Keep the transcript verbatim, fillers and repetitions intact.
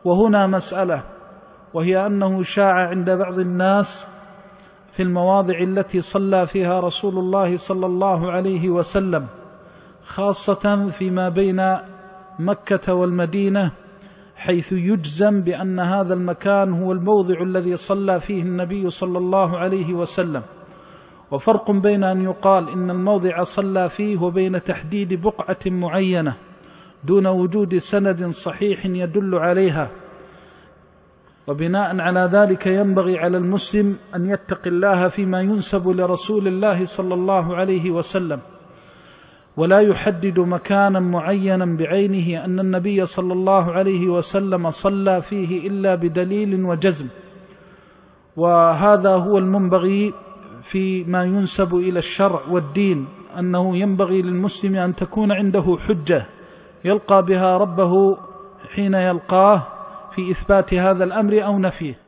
وهنا مسألة، وهي أنه شاع عند بعض الناس في المواضع التي صلى فيها رسول الله صلى الله عليه وسلم، خاصة فيما بين مكة والمدينة، حيث يجزم بأن هذا المكان هو الموضع الذي صلى فيه النبي صلى الله عليه وسلم. وفرق بين أن يقال إن الموضع صلى فيه وبين تحديد بقعة معينة دون وجود سند صحيح يدل عليها. وبناء على ذلك ينبغي على المسلم أن يتقي الله فيما ينسب لرسول الله صلى الله عليه وسلم، ولا يحدد مكانا معينا بعينه أن النبي صلى الله عليه وسلم صلى فيه إلا بدليل وجزم. وهذا هو المنبغي فيما ينسب إلى الشرع والدين، أنه ينبغي للمسلم أن تكون عنده حجة يلقى بها ربه حين يلقاه في إثبات هذا الأمر أو نفيه.